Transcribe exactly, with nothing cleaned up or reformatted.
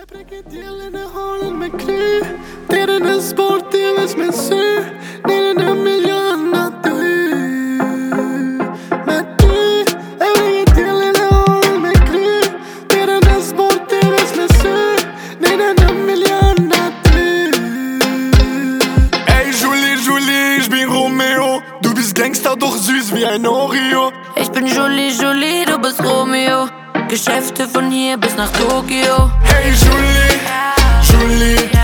Après que deal in the hall in mijn knie. Tegen de sport, die was mijn zuur. Niet in een miljoen, dat doe je. Met die, après que deal in the hall in mijn knie. Tegen de sport, die was mijn zuur. Niet in een miljoen, dat doe je. Ey Julie, Julie, ich bin Romeo. Du bist Gangster, doch süß wie ein Oreo. Ich bin Julie, Julie, du bist Romeo. Geschäfte von hier bis nach Tokio. Hey Julie, Julie.